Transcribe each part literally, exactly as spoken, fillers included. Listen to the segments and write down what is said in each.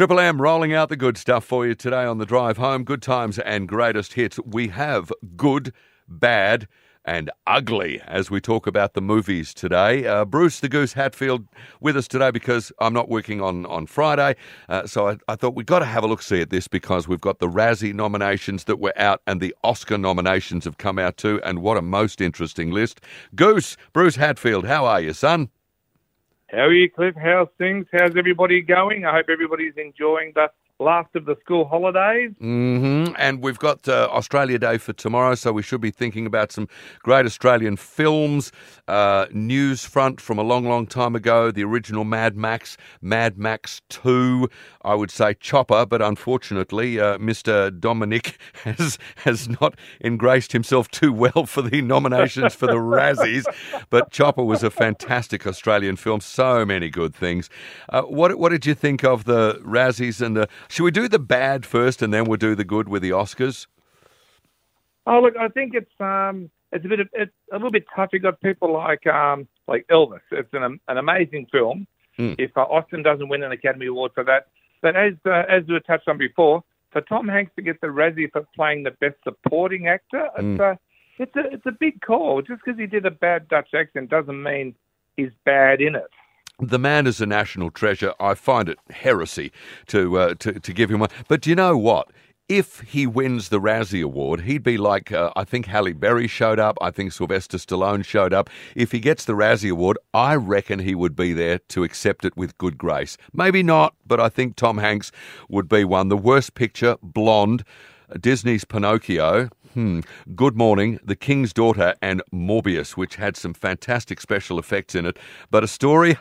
Triple M rolling out the good stuff for you today on the drive home. Good times and greatest hits. We have good, bad and ugly as we talk about the movies today. Uh, Bruce the Goose Hatfield with us today because I'm not working on, on Friday. Uh, so I, I thought we've got to have a look-see at this because we've got the Razzie nominations that were out and the Oscar nominations have come out too. And what a most interesting list. Goose, Bruce Hatfield, how are you, son? How are you, Cliff? How's things? How's everybody going? I hope everybody's enjoying the last of the school holidays. Mm-hmm. And we've got uh, Australia Day for tomorrow, so we should be thinking about some great Australian films. Uh, news front from a long, long time ago, the original Mad Max, Mad Max two, I would say Chopper, but unfortunately uh, Mister Dominic has has not engraced himself too well for the nominations for the Razzies, but Chopper was a fantastic Australian film, so many good things. Uh, what, what did you think of the Razzies and the... Should we do the bad first and then we'll do the good with the Oscars? Oh, look, I think it's um, it's a bit of, it's a little bit tough. You've got people like um, like Elvis. It's an an amazing film. Mm. If uh, Austin doesn't win an Academy Award for that, but as uh, as we were touched on before, for Tom Hanks to get the Razzie for playing the best supporting actor, Mm. it's a it's a it's a big call. Just because he did a bad Dutch accent doesn't mean he's bad in it. The man is a national treasure. I find it heresy to, uh, to to give him one. But do you know what? If he wins the Razzie Award, he'd be like, uh, I think Halle Berry showed up. I think Sylvester Stallone showed up. If he gets the Razzie Award, I reckon he would be there to accept it with good grace. Maybe not, but I think Tom Hanks would be one. The worst picture, Blonde, Disney's Pinocchio, Hmm. Good Morning, The King's Daughter, and Morbius, which had some fantastic special effects in it. But a story,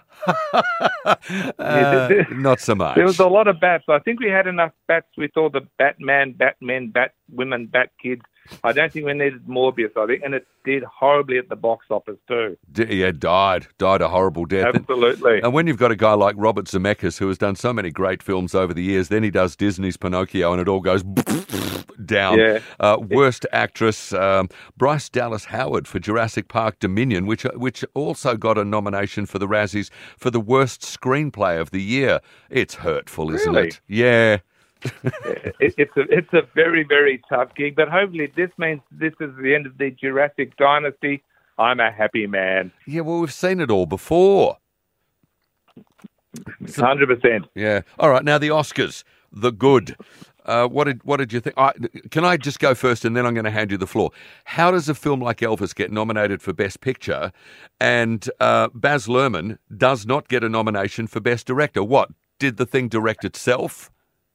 uh, not so much. There was a lot of bats. I think we had enough bats with all the Batman, Batmen, Batwomen, Batkids. I don't think we needed Morbius, I think. And it did horribly at the box office too. D- yeah, died. Died a horrible death. Absolutely. And, and when you've got a guy like Robert Zemeckis, who has done so many great films over the years, then he does Disney's Pinocchio and it all goes down. Yeah. Uh, worst actress, um, Bryce Dallas Howard for Jurassic Park Dominion, which which also got a nomination for the Razzies for the worst screenplay of the year. It's hurtful, isn't Really? it? Yeah. it, it's a it's a very, very tough gig, but hopefully this means this is the end of the Jurassic dynasty. I'm a happy man. Yeah, well, we've seen it all before. one hundred percent. Yeah. All right, now the Oscars, the good. Uh, what did what did you think? I, can I just go first and then I'm going to hand you the floor? How does a film like Elvis get nominated for Best Picture and uh, Baz Luhrmann does not get a nomination for Best Director? What, did the thing direct itself?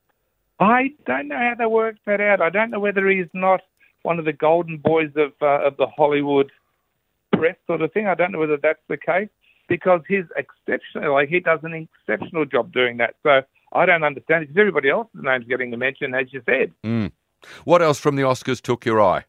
I don't know how they worked that out. I don't know whether he's not one of the golden boys of uh, of the Hollywood press sort of thing. I don't know whether that's the case because he's exceptional. Like he does an exceptional job doing that. So I don't understand it because everybody else's name's getting a mention, as you said. Mm. What else from the Oscars took your eye?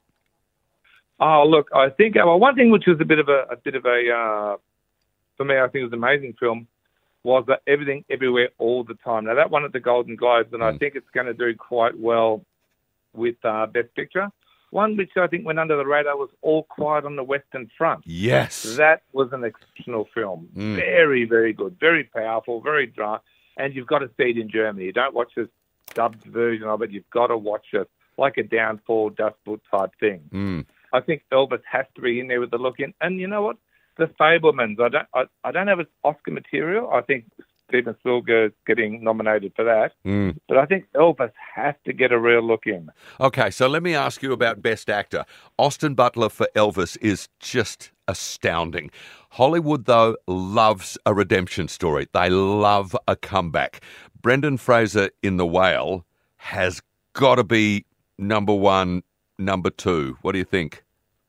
Oh, look, I think well, one thing which was a bit of a, a bit of a uh, for me, I think it was an amazing film. Was that Everything Everywhere All the Time. Now, that one at the Golden Globes, and mm. I think it's going to do quite well with uh, Best Picture. One which I think went under the radar was All Quiet on the Western Front. Yes. That was an exceptional film. Mm. Very, very good. Very powerful, very dry. And you've got to see it in Germany. You don't watch this dubbed version of it. You've got to watch it like a Downfall, Dust Boot type thing. Mm. I think Elvis has to be in there with the look in. And you know what? The Fabelmans, I don't, I, I don't have its Oscar material. I think Steven Spielberg is getting nominated for that. Mm. But I think Elvis has to get a real look in. Okay, so let me ask you about Best Actor. Austin Butler for Elvis is just astounding. Hollywood, though, loves a redemption story. They love a comeback. Brendan Fraser in The Whale has got to be number one, number two. What do you think?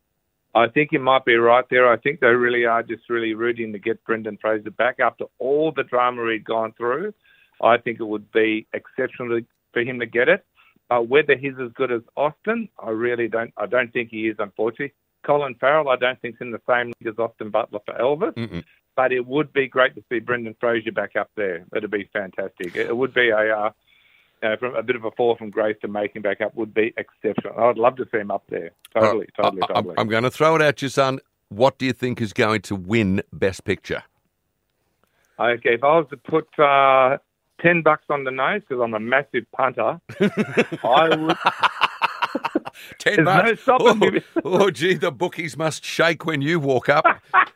I think you might be right there. I think they really are just really rooting to get Brendan Fraser back after all the drama he'd gone through. I think it would be exceptional for him to get it. Uh, whether he's as good as Austin, I really don't. I don't think he is, unfortunately. Colin Farrell, I don't think is in the same league as Austin Butler for Elvis. Mm-mm. But it would be great to see Brendan Fraser back up there. It'd be fantastic. It would be a. Uh, Uh, from a bit of a fall from grace to make him back up would be exceptional. I'd love to see him up there. Totally, uh, totally, I, totally. I'm, I'm going to throw it at you, son. What do you think is going to win Best Picture? Okay, if I was to put uh, ten bucks on the nose because I'm a massive punter. I would. Ten There's bucks. no stopping oh, me. oh, gee, the bookies must shake when you walk up.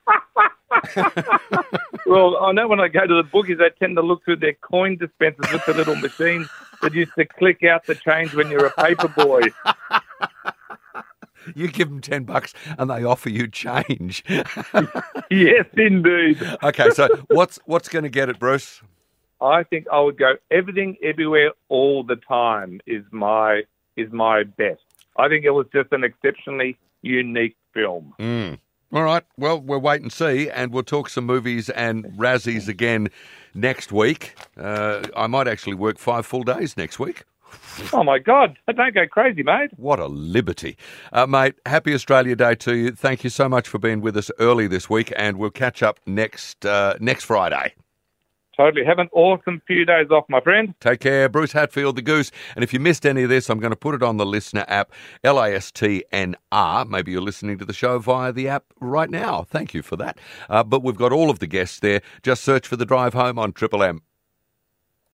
Well, I know when I go to the bookies, they tend to look through their coin dispensers with the little machines that used to click out the change when you're a paper boy. You give them ten bucks and they offer you change. Yes, indeed. Okay, so what's what's going to get it, Bruce? I think I would go everything, everywhere, all the time is my is my best. I think it was just an exceptionally unique film. Mm. All right. Well, we'll wait and see, and we'll talk some movies and Razzies again next week. Uh, I might actually work five full days next week. Oh, my God. Don't go crazy, mate. What a liberty. Uh, mate, happy Australia Day to you. Thank you so much for being with us early this week, and we'll catch up next uh, next Friday. Totally. Have an awesome few days off, my friend. Take care. Bruce Hatfield, the Goose. And if you missed any of this, I'm going to put it on the Listener app, L A S T N R. Maybe you're listening to the show via the app right now. Thank you for that. Uh, but we've got all of the guests there. Just search for The Drive Home on Triple M.